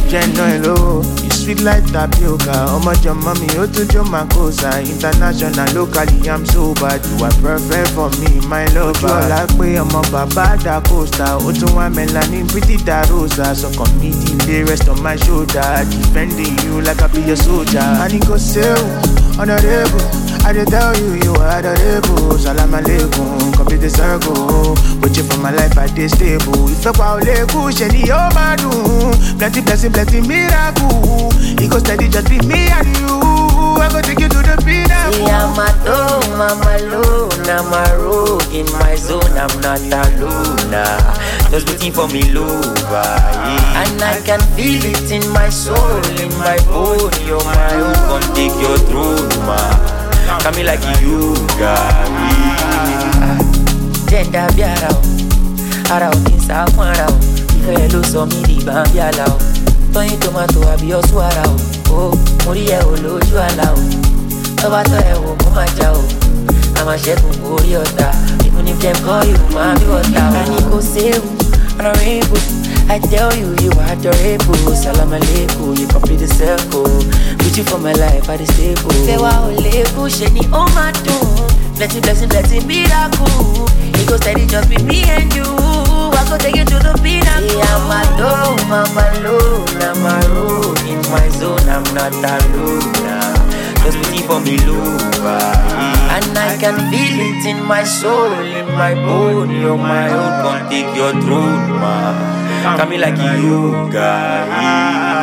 Genoelo, you sweet like tapioca. Oh my your mommy, oh to your macosa. International, locally, I'm so bad. You are perfect for me, my lover. You are like me, I'm a baba da costa. Oh to my melanin, pretty da rosa. So come meet the rest on my shoulder. Defending you like I be a soldier. And it goes so honorable. I did tell you you are adorable. Salam alaikum, complete the circle. With you for my life, I did stable. If I call it push any oh my do. Plenty blessing, plenty miracle. It goes steady, just be me and you. I go take you to the pinnacle. See, I'm a dome, I'm alone, I'm a rogue in my zone, I'm not alone. Just waiting for me, lover, yeah. And I can feel it in my soul, in my bone. You're my own, come take your throne, ma. Come like you, yeah. Gender be around inside one round. If you lose me, the band be allowed. Tony tomato, I be your swallow. Oh, Moria, oh, Loju allow. Tomato, oh, Mama Jao. I'm a chef of Moriota. Even if them call you, Mommy, what now? And you go save on a rainbow. I tell you, you are adorable. Salam alaikum, you complete the circle. With you for my life, I the stable. Say wow, leku, sheni oh my doom. Plenty blessing, plenty miracle. It goes steady, just be me and you. I go take you to the pinnacle. See, I'm a dome, I'm alone, I'm a road in my zone, I'm not alone. Just waiting for me, lover. And I can feel it in my soul, in my bone. You're my own, come take your throne, ma. Come like you, guy.